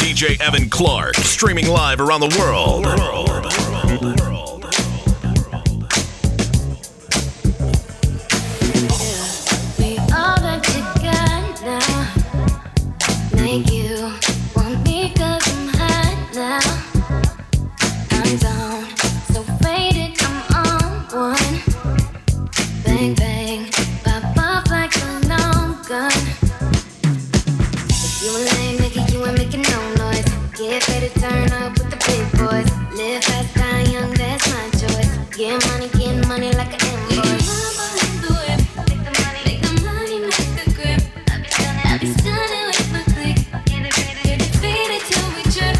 DJ Evan Clark, streaming live around the world. We all that you got now. Make you want me 'cause I'm hot now. I'm down, so faded, I'm on one. Bang bang, pop off like a long gun. If you a lame nigga, you ain't making no noise. Get ready to turn up with the big boys. Live fast, die young, that's my choice. Get money like an invoice. Make the money, make the grip. I be stunning with my click. Get defeated till we trip.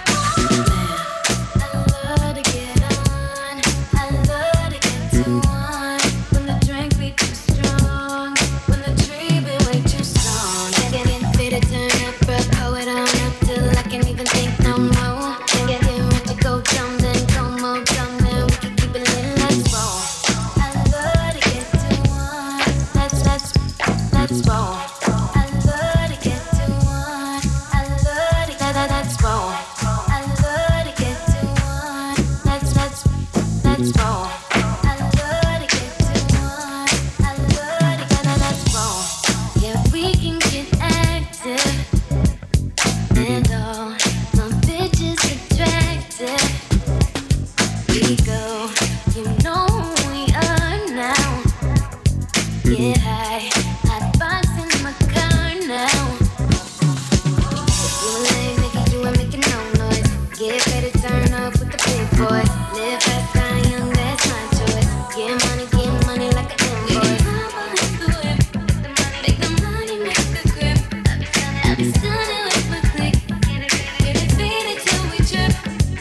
I love to get on. I love to get too on. When the drink be too strong. When the tree be way too strong. Get fit to turn up, bro. Pull it on up till I can't even think no more. Get ready to go dumb, then go more dumb, then we can keep it lit, let's roll. I love to get too on. Let's roll. I love to get too on. I love to let's roll. I love to get too on. Let's roll. I love to get too on. I love to let's roll. Yeah, we can get active. And all my bitches attractive. We go, you know who we are now. Get high, hot box in my car now. You a lame nigga, you ain't making no noise. Get ready to turn up with the big boys. Live fast, die young, that's my choice. Get money like an invoice. Make the money, make the grip. I be stunning with my click. Get defeated till we trip.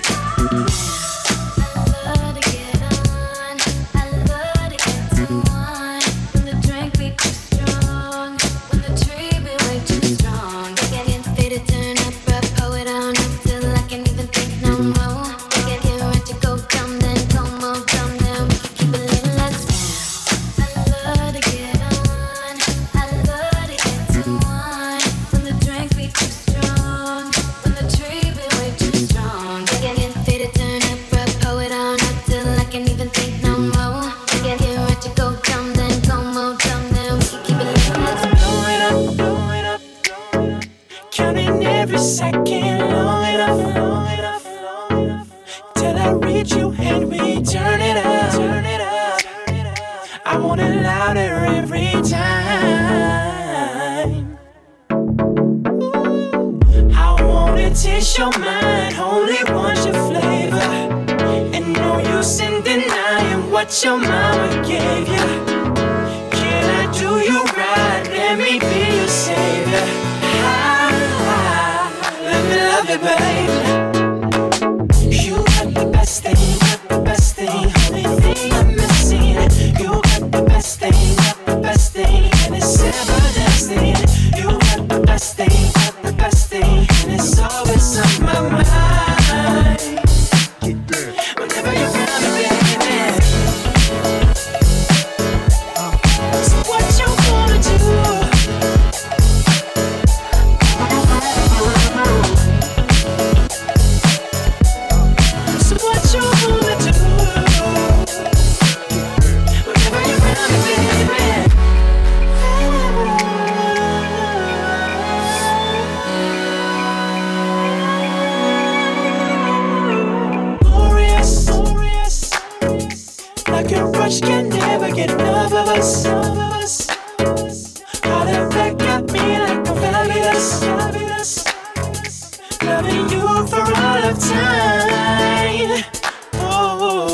I love to get on. I love to get too on. When the drink be too strong. When the tree be way too strong. Get fit to turn up, bro. Pull it on up till I can't even think no more. Get ready to go dumb, then go more dumb, then we can keep it lit, let's go. I love to get on. I love to get too on. When the drink be too strong. When the tree be way too strong. Get fit to turn up, bro. Pull it on up till I can't even think no more. Get ready to go dumb, then go more dumb, then we can keep it lit, let's go. Blow it up, blow it up, blow it up. Counting every second, long enough, long enough, long enough. Till I reach you and we turn it up, turn it up. I want it louder every time. I wanna taste your mind, only want your flavor. And no use in denying what your mama gave you. Can I do you right? Let me be your savior. Let me love you, baby. You got the best thing, got the best thing, only thing I'm missing. You got the best thing, got the best thing, and it's everlasting. You got the best thing, got the best thing, and it's always on my mind. Whenever you're around me, baby. So what you wanna do? So what you wanna do? Whenever you're around me, baby. Glorious, glorious. Like a rush, can never get enough of us. Holler back at me like I'm fabulous, fabulous. Loving you for all of time. Oh,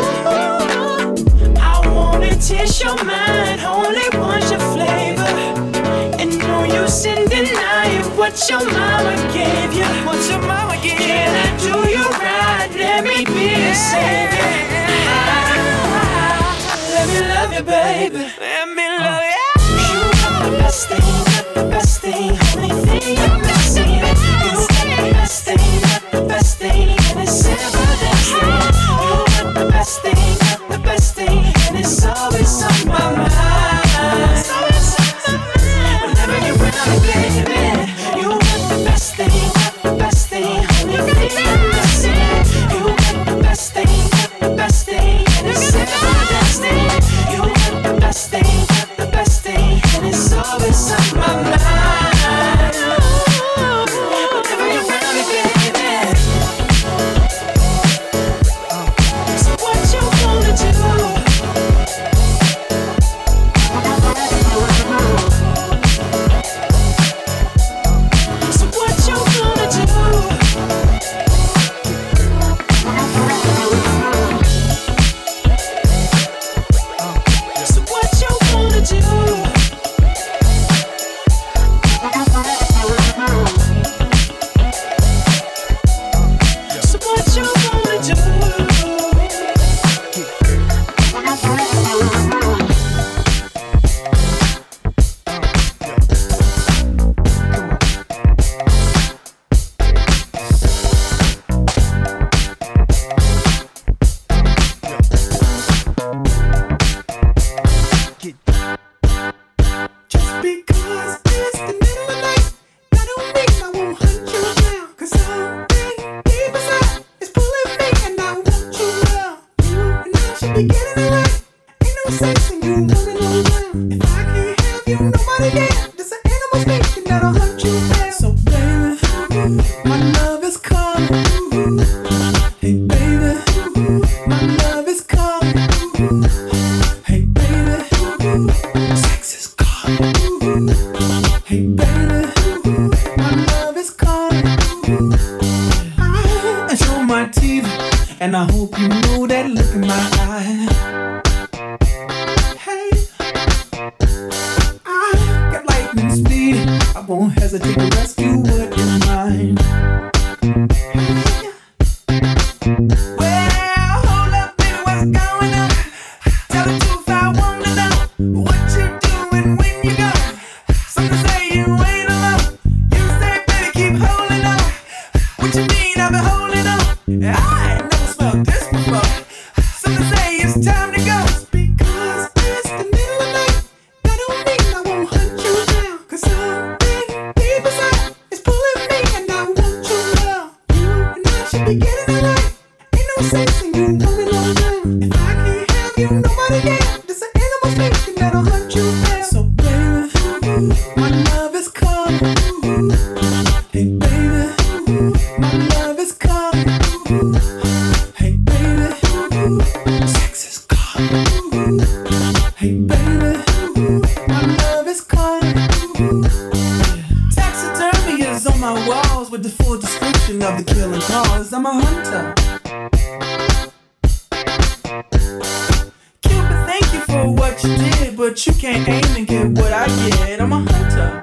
I wanna taste your mind, only want your flavor. And no use in denying what your mama gave you. What your mama gave you. Can I do you right? Let me be your savior. Let me love you, baby. Let me love you. You got the best thing, got the best thing, only thing I'm missing. You got the best thing, got the best thing, and it's everlasting. You got the best thing, got the best thing, and it's always on my mind. Whenever you're around me, baby, you got the best thing, got the best My love is calling. Hey baby, my love is calling. Hey baby, sex is calling. Hey baby, my love is calling. I show my teeth, and I hope you know that look in my eye. Hey, I got lightning speed. I won't hesitate to rescue what is mine. Well, hold up, baby, what's going on? Tell the truth, I wanna know what you doing when you go. Some say you ain't alone. You say, baby, keep holding on. What you mean I've been holding on? I ain't never smelled this before. Some say it's time to go. Because it's the middle of the night, that don't mean I won't hunt you down. 'Cause something deep inside is pulling me, and I want you well. You and I should be getting it right. Ain't no sense in you coming on down. If I can't have you, nobody can. There's an animal speaking that'll hunt you down. So baby, my love is calling. Hey baby, my love is calling. Hey baby, sex is calling. Hey baby, my love is calling. Taxidermy is on my walls with the full description of the killing cause. I'm a hunter. Cupid, thank you for what you did, but you can't aim and get what I get. I'm a hunter.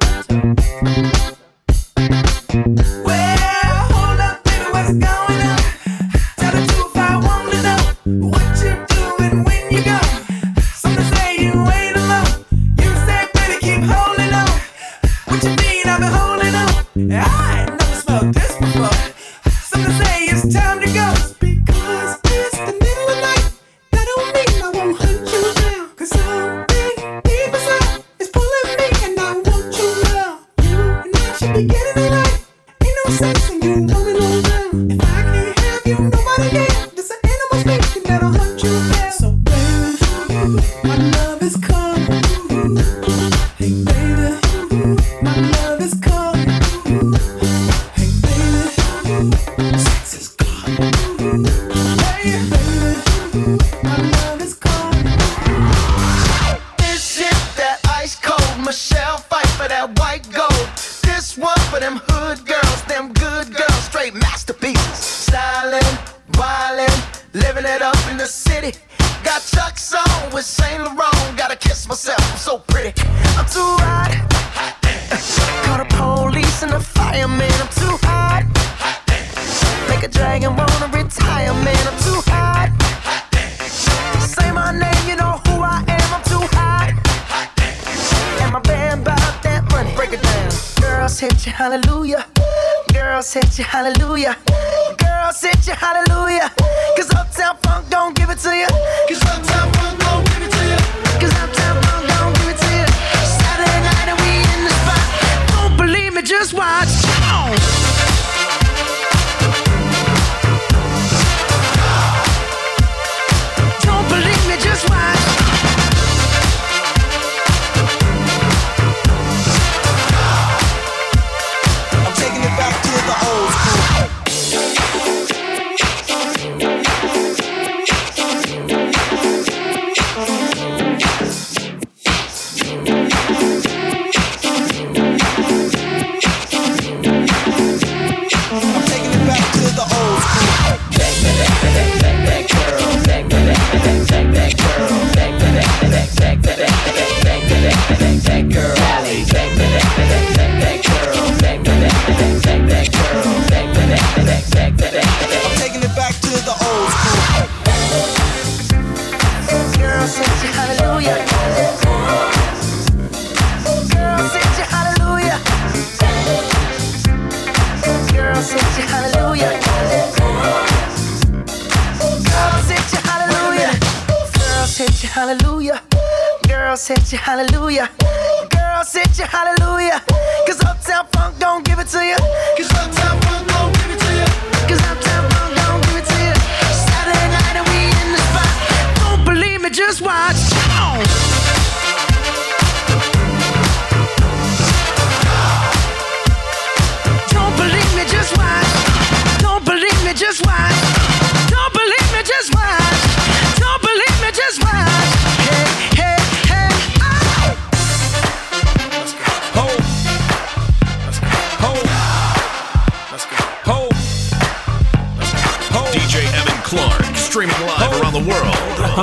Well, hold up, baby, what's going on? Tell the truth, I wanna know what you doing when you go. Some say you ain't alone. You say, baby, keep holding on. What you mean I've been holding on? I ain't never smelled this before. Some say it's time to go. Because it's the middle of the night, that don't mean I won't hunt you down. 'Cause something deep inside is pulling me, and I want you well. You and I should be getting it right. Ain't no sense in you coming on down. If I can't have you, nobody can. There's an animal speaking that'll hunt you down. So baby, my love is calling. Hey baby, my love is calling. Hey baby, sex is calling. Hey baby, my love is calling. This shit that ice cold. Michelle fight for that white gold. This one for them hood girls, them good girls, straight masterpieces. Stylin', wildin', living it up in the city. Got Chuck's on with Saint Laurent. Gotta kiss myself, I'm so pretty. I'm too hot. Call the police and the fireman. I'm too hot. Make a dragon wanna retire, man. I'm too hot. Say my name, you know who I am. I'm too hot. And my band bout that money. Break it down. Girls hit you, hallelujah. Girls hit you, hallelujah. Girls hit you, hallelujah. 'Cause Uptown Funk don't give it to you. 'Cause Uptown Funk don't give it to you. 'Cause Uptown Funk don't give it to you. Saturday night and we in the spot. Don't believe me, just watch. Come on. Don't believe me, just watch. I'm taking it back to the old school. hallelujah. Girls hit you, hallelujah. Girls hit you, hallelujah. 'Cause Uptown Funk don't give it to you. 'Cause Uptown Funk don't give it to you. 'Cause Uptown Funk don't give it to you. Saturday night and we in the spot. Don't believe me, just watch. Come on. Don't believe me, just watch. Let's go. Ho. DJ Evan Clark, streaming live around the world.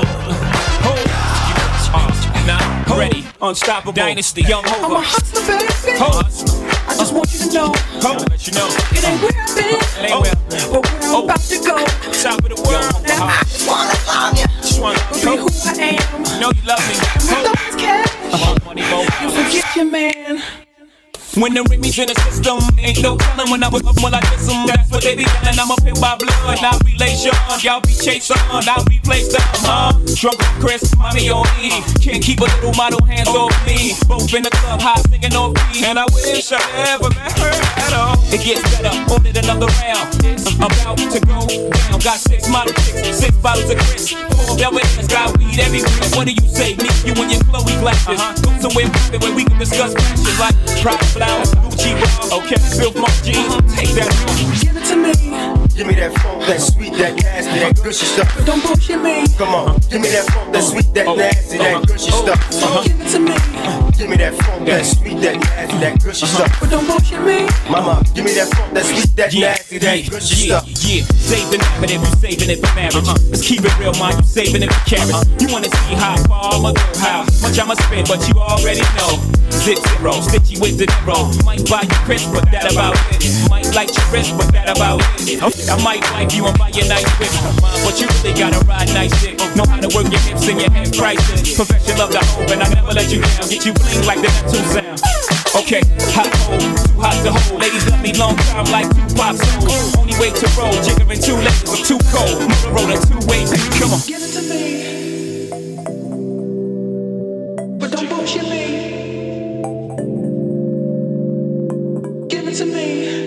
Now, ready, unstoppable, dynasty, young Hova. I'm a hustler, baby. Hustler. I just want you to know. Let you know. It ain't where I've been, It ain't where. but where I'm about to go. Top of the world. Now I just wanna love you. Just wanna Be who I am. know you love me. With those cash, Money, mo. you forget your man. When the Remy's in the system, ain't no telling when I whip up when I diss them. That's what they be yelling, I'm up here by blood, not relation. Y'all be chasing, I'll replace them, Struggle Chris, mommy on E. Can't keep a little model hands off me. Both in the club, high singing off me. And I wish I ever met her at all. It gets better, ordered another round. It's about to go down. Got 6 model chicks, 6 bottles of Chris. 4 velvet ass, got weed everywhere. What do you say, me, you and your Chloe glasses? Go somewhere private where we can discuss passion like private flowers, Gucci bra, okay, Filth Mark jeans, take that. Give it to me, Give me that funk, that sweet, that nasty, that gushy stuff. but don't bullshit me. Come on, give me that funk, that sweet, that nasty, that gushy stuff. Give it to me, Give me that funk, that sweet, that nasty, that gushy stuff. but don't bullshit me. Mama, give me that funk, that sweet, that nasty, that gushy stuff. Save the name if you saving it for marriage. Let's keep it real, man, you saving it for carrots. You wanna see how far I'ma go, how much I'ma spend, but you already know. Zip zero, stitchy with the zero. Might buy you Chris, but that about it. Might like your wrist, but that about it. I might like you and buy you nice whip, but you really gotta ride nice dick. Know how to work your hips and your head prices. Perfection love the hope, and I never let you down. Get you bling like the Neptune sound. Okay, hot hold, too hot to hold. Ladies love me long time like 2 pop souls. Only way to roll, jiggering 2 legs, I'm too cold. Motorola 2 ways, come on. Give it to me, but don't bullshit me. Give it to me,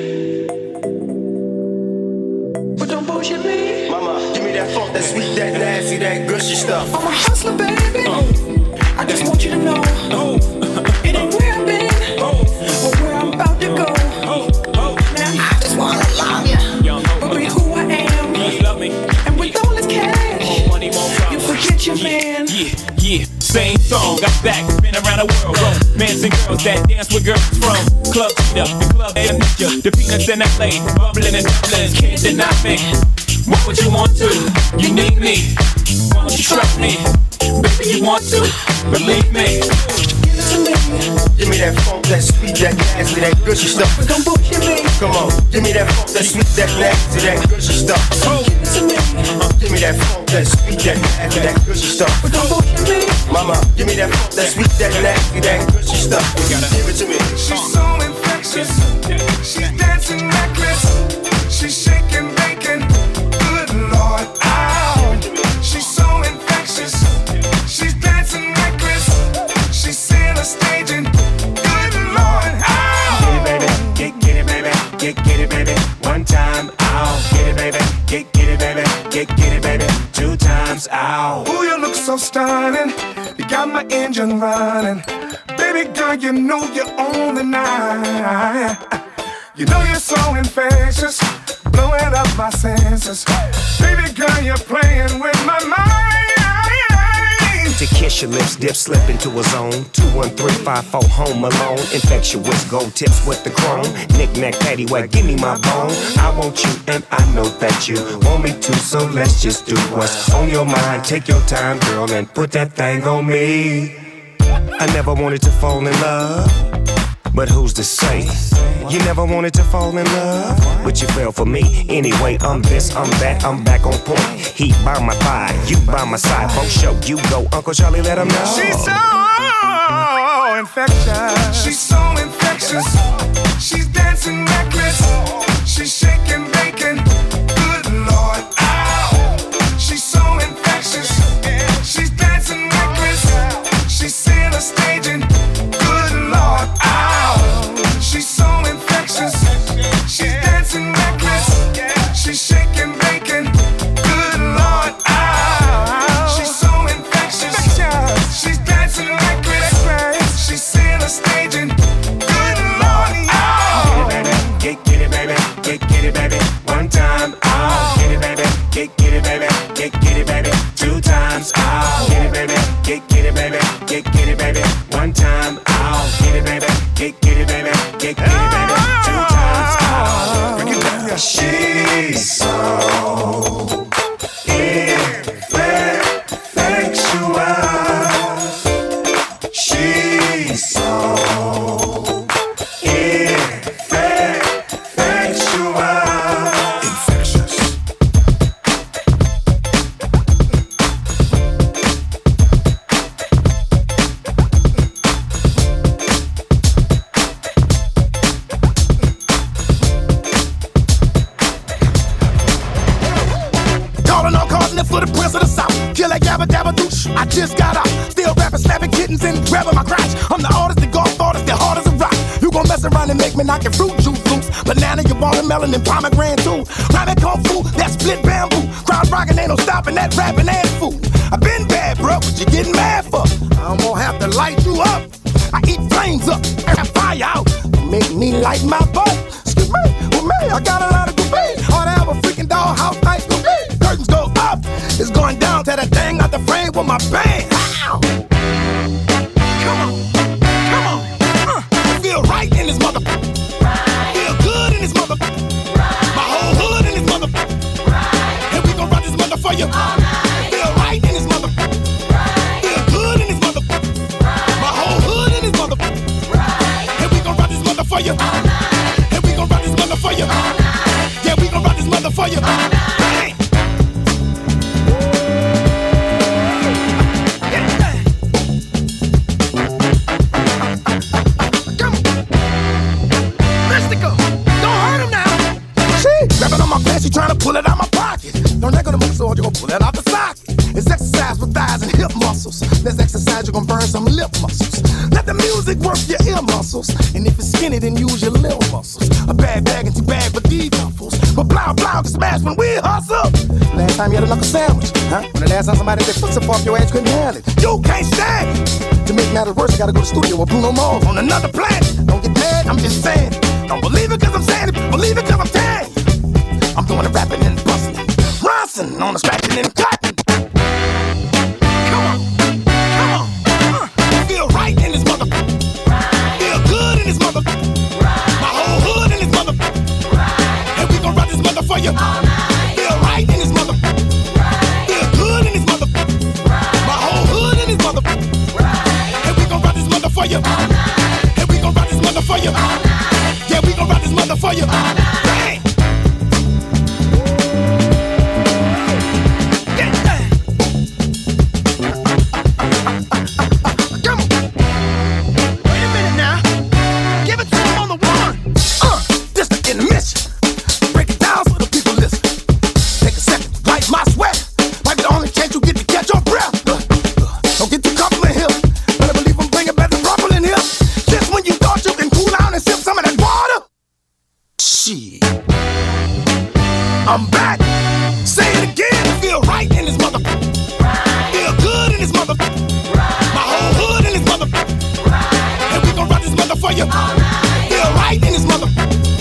but don't bullshit me. Mama, give me that funk, that sweet, that nasty, that gushy stuff. I'm a hustler, baby. I just want you to know. It ain't where I've been, but where I'm about to go. Now I just wanna love you, but be who I am. You love me. And with all this cash, Money won't come. you forget your man. Yeah, same song, got back, been around the world. Romance and girls that dance with girls from Club Cheetah, the Club Amnesia, the Peanuts in LA, bubbling and bubbling, can't deny me. What would you want to? You need me. Why don't you trust me? Baby, you want to? Believe me. Give it to me, Give me that funk, that sweet, that nasty, that gushy stuff. but don't bullshit me. Come on, give me that funk, that sweet, that nasty, that gushy stuff. Give it to me, Give me that funk, that sweet, that nasty, that gushy stuff. but don't bullshit me. Mama, give me that funk, that sweet, that nasty, that gushy stuff. Give it to me. She's so infectious. She's dancing reckless. She's shaking, baking. Good Lord, ow. She's so infectious. She's dancing reckless. She's seeing a staging. Good Lord, ow. Get it, baby. Get it, baby. 1 time, ow. Get it, baby. Get it, baby. Get it, baby. 2 times, ow. Ooh, you look so stunning. You got my engine running. Baby girl, you know you're on the night. You know you're so infectious, blowing up my senses. Baby girl, you're playing with my mind. To kiss your lips, dip, slip into a zone. 21354 home alone. Infectious, gold tips with the chrome. Knick-knack, paddywhack, give me my bone. I want you and I know that you want me too, so let's just do what's on your mind. Take your time, girl, and put that thing on me. I never wanted to fall in love, but who's to say? You never wanted to fall in love, but you fell for me. Anyway, I'm this, I'm that, I'm back on point. Heat by my thigh, you by my side. Both show you go, Uncle Charlie, let him know. She's so infectious. She's so infectious. She's dancing reckless. She's shaking, baking. Good Lord, ow. She's so infectious. She's dancing reckless. She's seeing a staging. Good Lord, ow. She's so infectious. She's dancing reckless. She's shaking, baking. Good Lord, ow. She's so infectious. She's dancing reckless. She's seeing a staging. Good Lord, ow. just got out. Still rapping, snapping kittens and grabbing my crotch. I'm the artist, the golf artist, the hard as a rock. You gon' mess around and make me knock your fruit juice loose. Banana, your watermelon, and pomegranate too. Rhyming kung fu, that split bamboo. Crowd rockin', ain't no stopping that rapping ass fool. I been bad, bro, what you getting mad for? I'm gonna have to light you up. I eat flames up, and fire out. Make me light my butt. Excuse me, with me, I got a lot of debate. Ought to have a freaking dollhouse night for me. Curtains go up, it's going down. Tear that thing out the frame with my bang. Ow. Come on, come on. I feel right in this mother. Feel good in this mother. My whole hood in this mother. And we gon' run this mother for you. Feel right in this mother. Feel good in this mother. My whole hood in this mother. And we gon' run this mother for you. And we gon' run this mother for you. Yeah, we gon' run this mother for you. Bang. Grabbing on my pants, you tryna pull it out my pocket. Don't let go to move, so you gon' pull it out the socket. It's exercise with thighs and hip muscles. Let's exercise, you gon' burn some lip muscles. Let the music work your ear muscles. And if it's skinny, then use your little muscles. A bad bag and too bad for these duffels. But blah, blah, get smashed when we hustle. Last time you had a knuckle sandwich, huh? When the last time somebody did foot off your ass, couldn't handle it. You can't stand it. To make matters worse, I gotta go to the studio with Bruno Mars on another planet. Don't get mad, I'm just saying. Don't believe it cause I'm saying it, believe it cause I'm saying it. I'm doing the rapping and busting. Ronson on the scratching and cutting. Come on, come on. Feel right in this mother. Feel good in this mother. My whole hood in this mother. And we gon' run this mother for you. Feel right in this mother. Feel good in this mother. My whole hood in this mother. And we gon' run this mother for you. And we gon' run this mother for you. Yeah, we gon' run this mother for you. Bang! I'm back. Say it again. Feel right in this mother. Feel good in this mother. My whole hood in this mother. And we gon' run this mother for you. Feel right in this mother.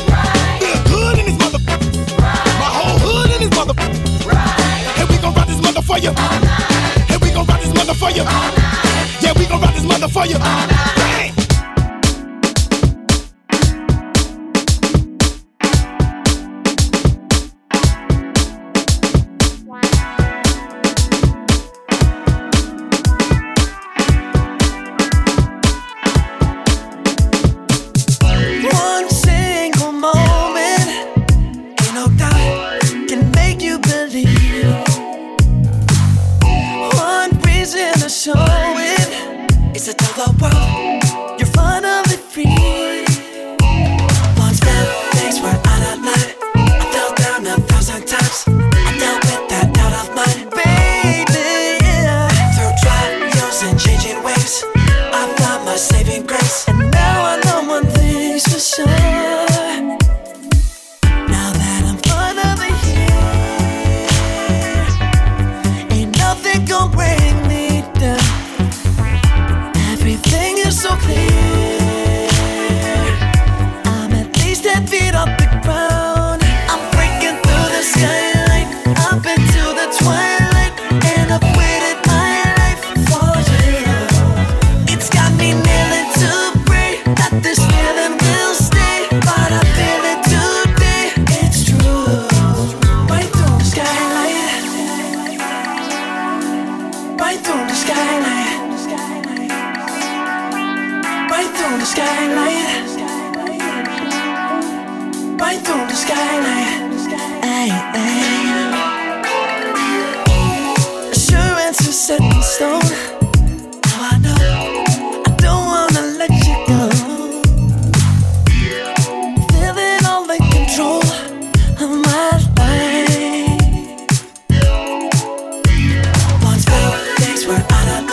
Feel good in this mother. My whole hood in this mother. And we gon' run this mother for you. And we gon' run this mother for you. Yeah, we gon' run this mother for you. Bang! We're out of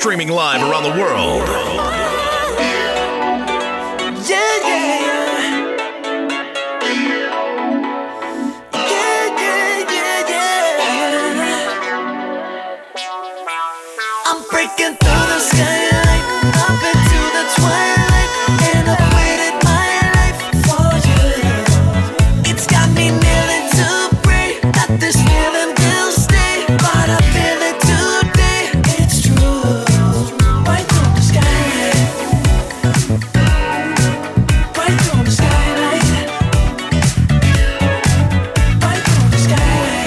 streaming live around the world. I'm breaking through the skylight, up into the twilight, and I've waited my life for you. It's got me kneeling to pray that this feeling will stay, but I feel it today. It's true. Right through the skylight, right through the skylight, right through the skylight,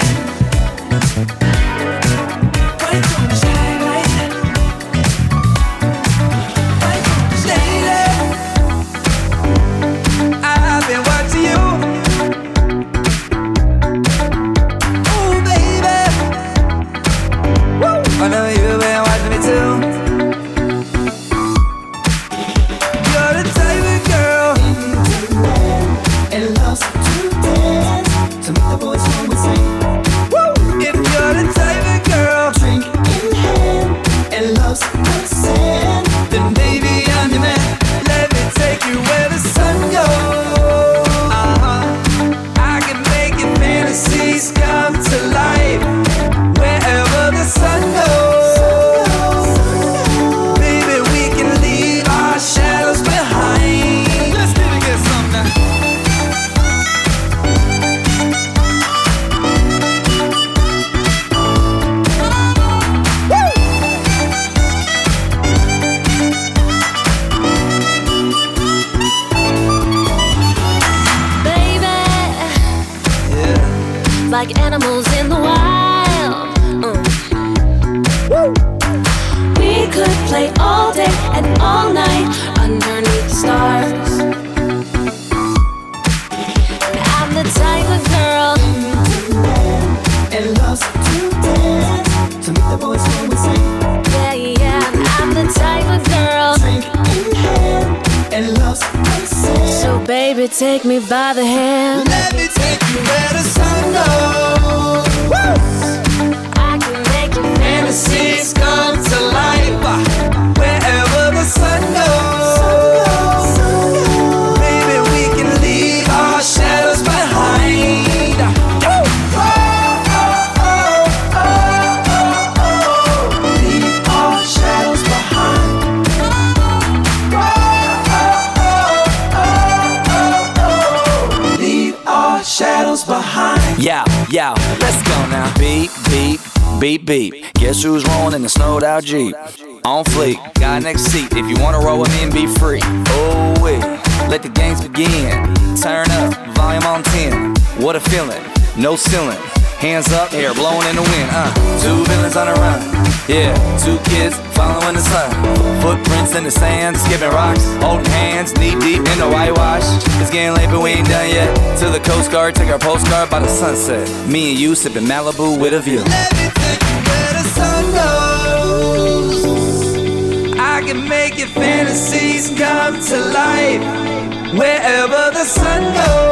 right through the skylight. I've been watching you. Ooh, baby. Woo. I know you've been watching me too. You're the type of girl and loves to dance. To make the boys home and sing. Woo. If you're the type of girl, drink in hand and loves the sand, then baby I'm your man. Let me take you where the sun goes. I can make your fantasies come to life. Wherever the sun goes, baby, we can leave our shadows behind. Let's get some now. Baby, like animals in the wild. We could play all day and all night underneath the stars. I'm the type of girl And loves to dance. To make the boys home and sing. yeah, I'm the type of girl. Drink in hand and loves to sing. So baby, take me by the hand. Let me take you where the sun goes. I can make your Fantasies come to life. Wherever the sun goes, baby, we can leave our shadows behind. Leave our shadows behind. Leave our shadows behind. Yeah, let's go now. Beep, beep, beep, beep. Guess who's rolling in the snowed out Jeep? On fleek, got next seat. If you wanna roll with me and be free. Oh wait, let the games begin. Turn up, volume on 10. What a feeling, no ceiling. Hands up, hair blowing in the wind. Two villains on the run. Yeah, two kids following the sun. Footprints in the sand, skipping rocks, holding hands, knee deep in the whitewash. It's getting late, but we ain't done yet. To the Coast Guard, take our postcard by the sunset. Me and you sipping Malibu with a view. Let me take you where the sun goes. I can make your fantasies come to life. Wherever the sun goes.